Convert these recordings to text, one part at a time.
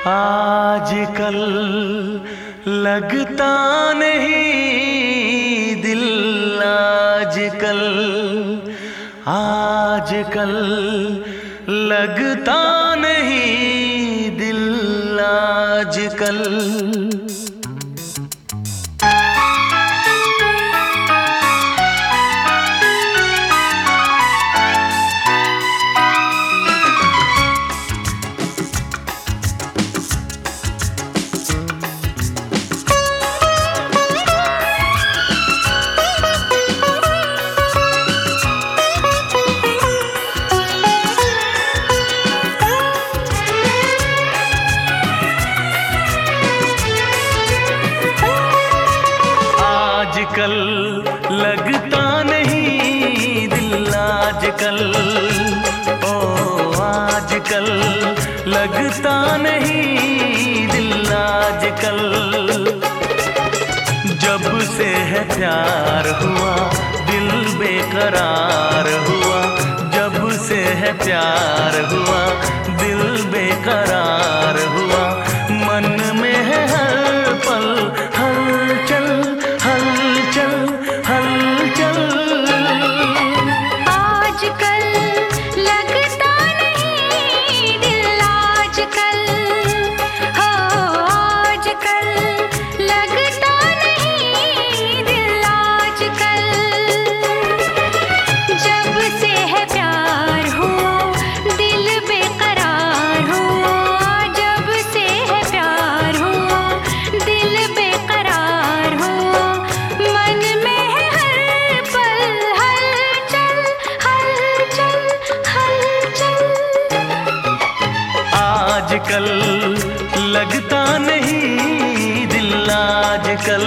आजकल लगता नहीं दिल, आजकल आजकल लगता नहीं दिल, आजकल। आजकल लगता नहीं दिल, आजकल ओ आजकल लगता नहीं दिल, आजकल। जब से है प्यार हुआ दिल बेकरार हुआ, जब से है प्यार हुआ दिल बेकरार हुआ। मन में है हर पल हलचल हलचल हलचल। आजकल लगता नहीं दिल, आजकल हो आजकल लगता नहीं दिल, आजकल। जब से है प्यार हुआ दिल बेकरार हुआ, जब से है प्यार हुआ दिल बेकरार हुआ। मन में है हर पल हलचल हलचल हलचल। आजकल लगता नहीं दिल, आजकल।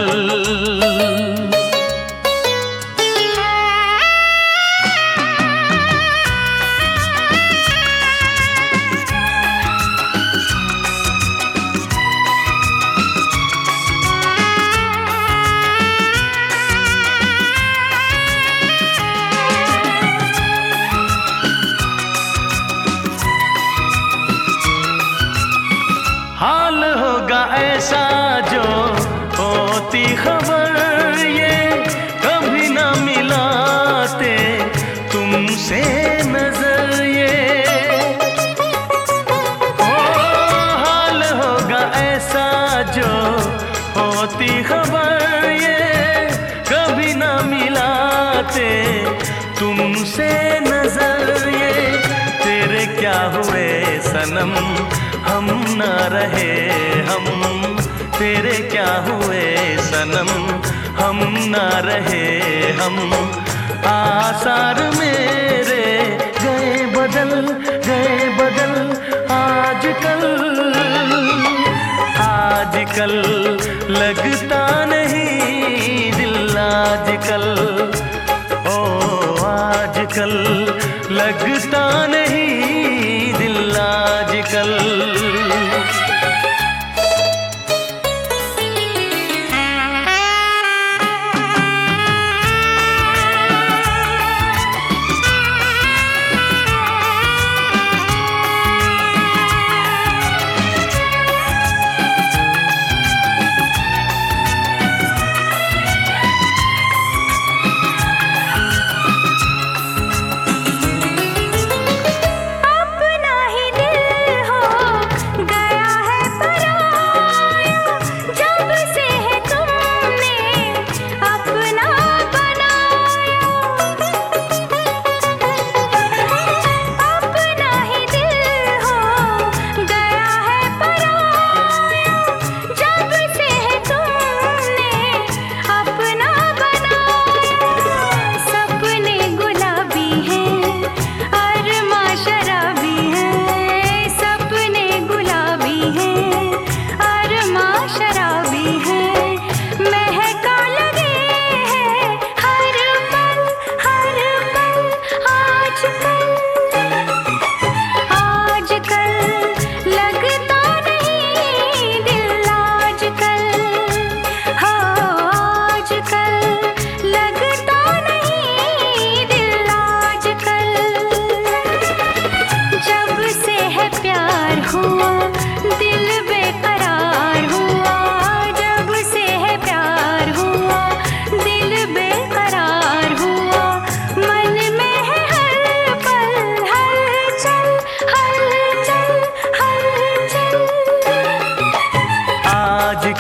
हाल होगा ऐसा जो होती खबर, ये कभी ना मिलाते तुमसे नजर ये। ओ हाल होगा ऐसा जो होती खबर, ये कभी ना मिलाते तुमसे नजर ये। तेरे क्या हुए सनम हम ना रहे हम, तेरे क्या हुए सनम हम ना रहे हम। आसार मेरे गए बदल आजकल, आजकल लगता नहीं दिल, आजकल ओ आजकल लगता नहीं दिल, आजकल। अपना ही दिल हो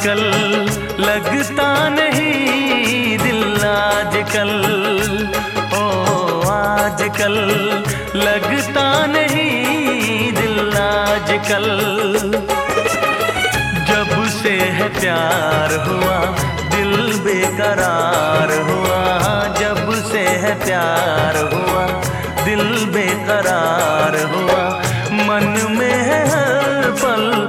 आजकल लगता नहीं दिल आजकल, ओ आजकल लगता नहीं दिल आजकल। जब से है प्यार हुआ दिल बेकरार हुआ, जब से है प्यार हुआ दिल बेकरार हुआ। मन में है हर पल